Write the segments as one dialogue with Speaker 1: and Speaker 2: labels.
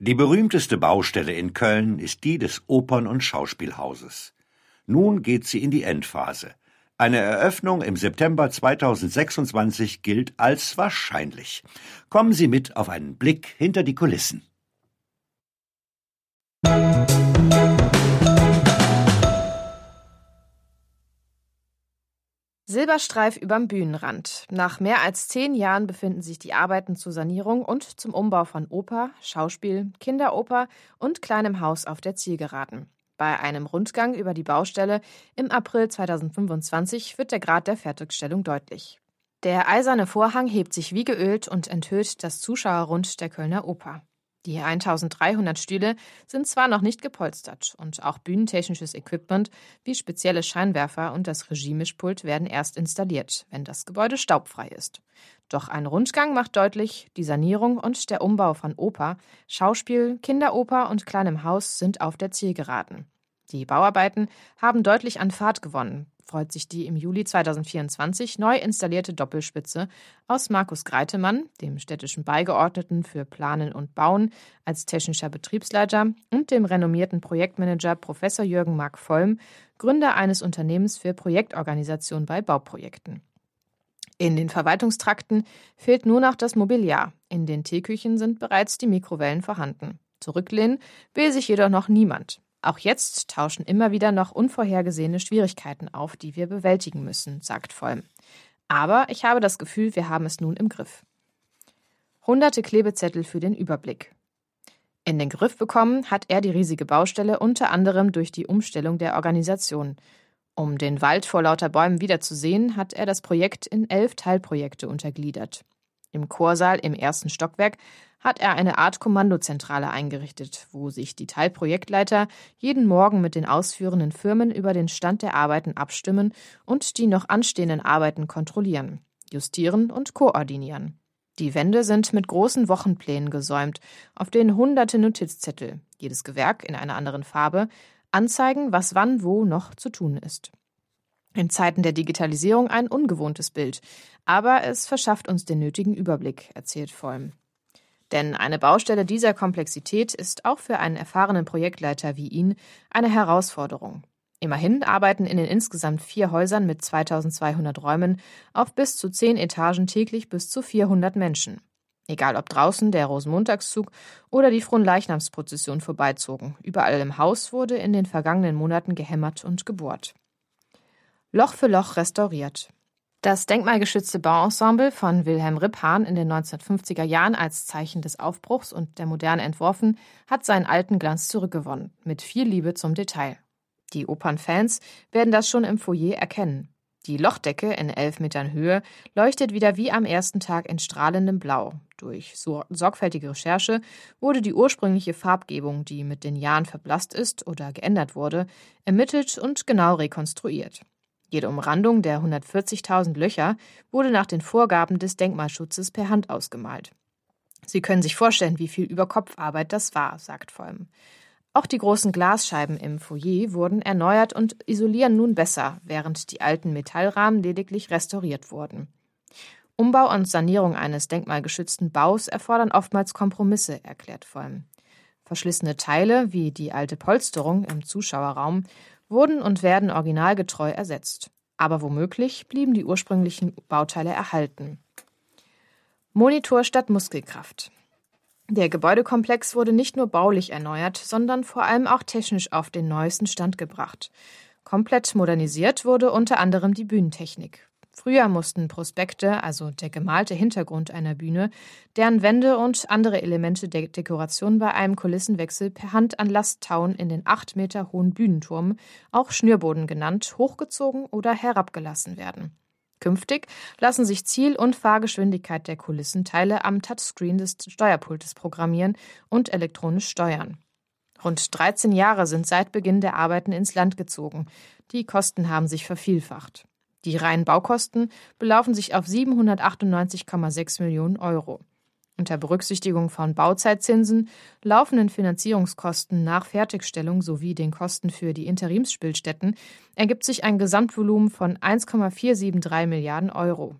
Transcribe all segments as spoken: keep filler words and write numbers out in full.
Speaker 1: Die berühmteste Baustelle in Köln ist die des Opern- und Schauspielhauses. Nun geht sie in die Endphase. Eine Eröffnung im September zweitausendsechsundzwanzig gilt als wahrscheinlich. Kommen Sie mit auf einen Blick hinter die Kulissen.
Speaker 2: Silberstreif überm Bühnenrand. Nach mehr als zehn Jahren befinden sich die Arbeiten zur Sanierung und zum Umbau von Oper, Schauspiel, Kinderoper und kleinem Haus auf der Zielgeraden. Bei einem Rundgang über die Baustelle im April zweitausendfünfundzwanzig wird der Grad der Fertigstellung deutlich. Der eiserne Vorhang hebt sich wie geölt und enthüllt das Zuschauerrund der Kölner Oper. Die eintausenddreihundert Stühle sind zwar noch nicht gepolstert und auch bühnentechnisches Equipment wie spezielle Scheinwerfer und das Regiemischpult werden erst installiert, wenn das Gebäude staubfrei ist. Doch ein Rundgang macht deutlich, die Sanierung und der Umbau von Oper, Schauspiel, Kinderoper und kleinem Haus sind auf der Zielgeraden. Die Bauarbeiten haben deutlich an Fahrt gewonnen, freut sich die im Juli zweitausendvierundzwanzig neu installierte Doppelspitze aus Markus Greitemann, dem städtischen Beigeordneten für Planen und Bauen als technischer Betriebsleiter, und dem renommierten Projektmanager Professor Jürgen Mark Vollm, Gründer eines Unternehmens für Projektorganisation bei Bauprojekten. In den Verwaltungstrakten fehlt nur noch das Mobiliar. In den Teeküchen sind bereits die Mikrowellen vorhanden. Zurücklehnen will sich jedoch noch niemand. Auch jetzt tauschen immer wieder noch unvorhergesehene Schwierigkeiten auf, die wir bewältigen müssen, sagt Vollm. Aber ich habe das Gefühl, wir haben es nun im Griff. Hunderte Klebezettel für den Überblick. In den Griff bekommen hat er die riesige Baustelle unter anderem durch die Umstellung der Organisation. Um den Wald vor lauter Bäumen wiederzusehen, hat er das Projekt in elf Teilprojekte untergliedert. Im Chorsaal im ersten Stockwerk hat er eine Art Kommandozentrale eingerichtet, wo sich die Teilprojektleiter jeden Morgen mit den ausführenden Firmen über den Stand der Arbeiten abstimmen und die noch anstehenden Arbeiten kontrollieren, justieren und koordinieren. Die Wände sind mit großen Wochenplänen gesäumt, auf denen hunderte Notizzettel, jedes Gewerk in einer anderen Farbe, anzeigen, was wann wo noch zu tun ist. In Zeiten der Digitalisierung ein ungewohntes Bild, aber es verschafft uns den nötigen Überblick, erzählt Vollm. Denn eine Baustelle dieser Komplexität ist auch für einen erfahrenen Projektleiter wie ihn eine Herausforderung. Immerhin arbeiten in den insgesamt vier Häusern mit zweitausendzweihundert Räumen auf bis zu zehn Etagen täglich bis zu vierhundert Menschen. Egal ob draußen der Rosenmontagszug oder die Fronleichnamsprozession vorbeizogen, überall im Haus wurde in den vergangenen Monaten gehämmert und gebohrt. Loch für Loch restauriert. Das denkmalgeschützte Bauensemble von Wilhelm Rippahn in den neunzehnhundertfünfziger Jahren als Zeichen des Aufbruchs und der Moderne entworfen, hat seinen alten Glanz zurückgewonnen, mit viel Liebe zum Detail. Die Opernfans werden das schon im Foyer erkennen. Die Lochdecke in elf Metern Höhe leuchtet wieder wie am ersten Tag in strahlendem Blau. Durch so sorgfältige Recherche wurde die ursprüngliche Farbgebung, die mit den Jahren verblasst ist oder geändert wurde, ermittelt und genau rekonstruiert. Jede Umrandung der hundertvierzigtausend Löcher wurde nach den Vorgaben des Denkmalschutzes per Hand ausgemalt. Sie können sich vorstellen, wie viel Überkopfarbeit das war, sagt Vollm. Auch die großen Glasscheiben im Foyer wurden erneuert und isolieren nun besser, während die alten Metallrahmen lediglich restauriert wurden. Umbau und Sanierung eines denkmalgeschützten Baus erfordern oftmals Kompromisse, erklärt Vollm. Verschlissene Teile, wie die alte Polsterung im Zuschauerraum, wurden und werden originalgetreu ersetzt. Aber womöglich blieben die ursprünglichen Bauteile erhalten. Monitor statt Muskelkraft. Der Gebäudekomplex wurde nicht nur baulich erneuert, sondern vor allem auch technisch auf den neuesten Stand gebracht. Komplett modernisiert wurde unter anderem die Bühnentechnik. Früher mussten Prospekte, also der gemalte Hintergrund einer Bühne, deren Wände und andere Elemente der Dekoration bei einem Kulissenwechsel per Hand an Lasttauen in den acht Meter hohen Bühnenturm, auch Schnürboden genannt, hochgezogen oder herabgelassen werden. Künftig lassen sich Ziel- und Fahrgeschwindigkeit der Kulissenteile am Touchscreen des Steuerpultes programmieren und elektronisch steuern. Rund dreizehn Jahre sind seit Beginn der Arbeiten ins Land gezogen. Die Kosten haben sich vervielfacht. Die reinen Baukosten belaufen sich auf siebenhundertachtundneunzig Komma sechs Millionen Euro. Unter Berücksichtigung von Bauzeitzinsen, laufenden Finanzierungskosten nach Fertigstellung sowie den Kosten für die Interimsspielstätten ergibt sich ein Gesamtvolumen von eins Komma vierhundertdreiundsiebzig Milliarden Euro.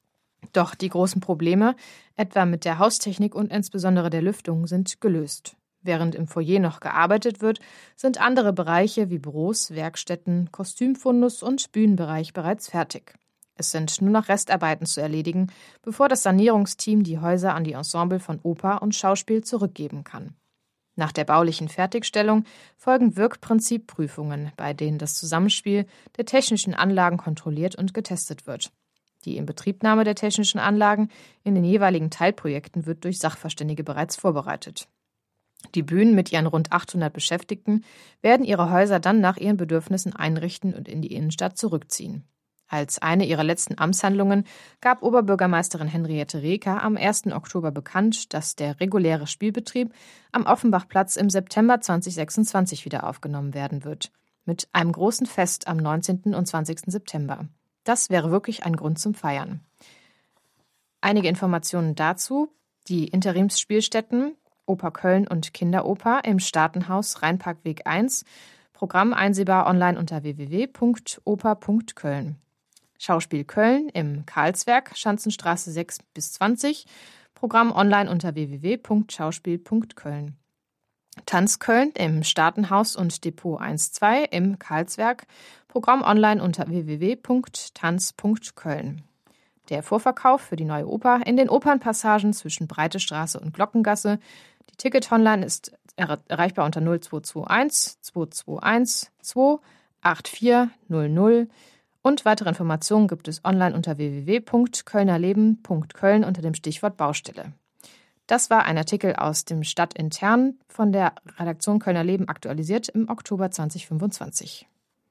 Speaker 2: Doch die großen Probleme, etwa mit der Haustechnik und insbesondere der Lüftung, sind gelöst. Während im Foyer noch gearbeitet wird, sind andere Bereiche wie Büros, Werkstätten, Kostümfundus und Bühnenbereich bereits fertig. Es sind nur noch Restarbeiten zu erledigen, bevor das Sanierungsteam die Häuser an die Ensemble von Oper und Schauspiel zurückgeben kann. Nach der baulichen Fertigstellung folgen Wirkprinzipprüfungen, bei denen das Zusammenspiel der technischen Anlagen kontrolliert und getestet wird. Die Inbetriebnahme der technischen Anlagen in den jeweiligen Teilprojekten wird durch Sachverständige bereits vorbereitet. Die Bühnen mit ihren rund achthundert Beschäftigten werden ihre Häuser dann nach ihren Bedürfnissen einrichten und in die Innenstadt zurückziehen. Als eine ihrer letzten Amtshandlungen gab Oberbürgermeisterin Henriette Reker am ersten Oktober bekannt, dass der reguläre Spielbetrieb am Offenbachplatz im September zweitausendsechsundzwanzig wieder aufgenommen werden wird. Mit einem großen Fest am neunzehnten und zwanzigsten September. Das wäre wirklich ein Grund zum Feiern. Einige Informationen dazu: Die Interimsspielstätten Oper Köln und Kinderoper im Staatenhaus Rheinparkweg eins. Programm einsehbar online unter w w w punkt oper punkt köln. Schauspiel Köln im Karlswerk, Schanzenstraße sechs bis zwanzig. Programm online unter w w w punkt schauspiel punkt köln. Tanz Köln im Staatenhaus und Depot eins zwei im Karlswerk. Programm online unter w w w punkt tanz punkt köln. Der Vorverkauf für die neue Oper in den Opernpassagen zwischen Breite Straße und Glockengasse. Die Ticket-Hotline ist erreichbar unter null zwei zwei eins zwei zwei eins zwei acht vier null null und weitere Informationen gibt es online unter w w w punkt kölnerleben punkt köln unter dem Stichwort Baustelle. Das war ein Artikel aus dem Stadtintern von der Redaktion Kölner Leben aktualisiert im Oktober zweitausendfünfundzwanzig.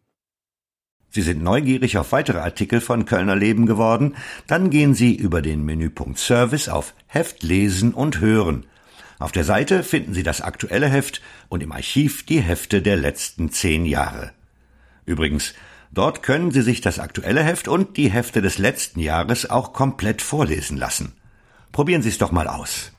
Speaker 1: Sie sind neugierig auf weitere Artikel von Kölner Leben geworden? Dann gehen Sie über den Menüpunkt Service auf Heft lesen und hören. Auf der Seite finden Sie das aktuelle Heft und im Archiv die Hefte der letzten zehn Jahre. Übrigens, dort können Sie sich das aktuelle Heft und die Hefte des letzten Jahres auch komplett vorlesen lassen. Probieren Sie es doch mal aus.